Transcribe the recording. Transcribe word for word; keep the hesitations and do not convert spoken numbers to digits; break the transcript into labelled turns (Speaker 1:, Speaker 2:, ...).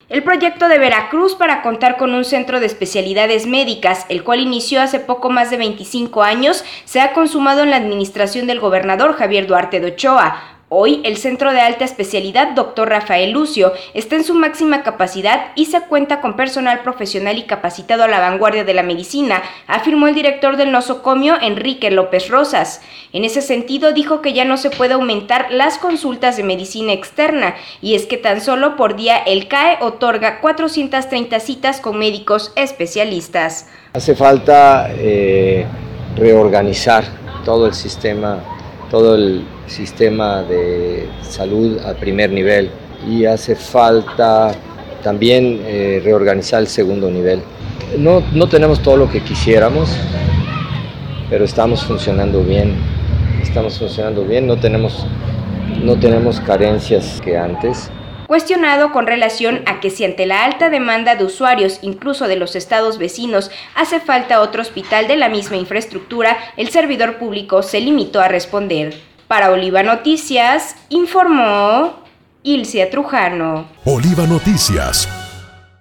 Speaker 1: El proyecto de Veracruz para contar con un centro de especialidades médicas, el cual inició hace poco más de veinticinco años, se ha consumado en la administración del gobernador Javier Duarte de Ochoa. Hoy, el Centro de Alta Especialidad doctor Rafael Lucio está en su máxima capacidad y se cuenta con personal profesional y capacitado a la vanguardia de la medicina, afirmó el director del nosocomio, Enrique López Rosas. En ese sentido, dijo que ya no se puede aumentar las consultas de medicina externa, y es que tan solo por día el C A E otorga cuatrocientas treinta citas con médicos especialistas.
Speaker 2: Hace falta eh, reorganizar todo el sistema todo el sistema de salud a primer nivel y hace falta también eh, reorganizar el segundo nivel. No, no tenemos todo lo que quisiéramos, pero estamos funcionando bien, estamos funcionando bien, no tenemos, no tenemos carencias que antes.
Speaker 1: Cuestionado con relación a que si ante la alta demanda de usuarios, incluso de los estados vecinos, hace falta otro hospital de la misma infraestructura, el servidor público se limitó a responder. Para Oliva Noticias, informó Ilcia Trujano.
Speaker 3: Oliva Noticias.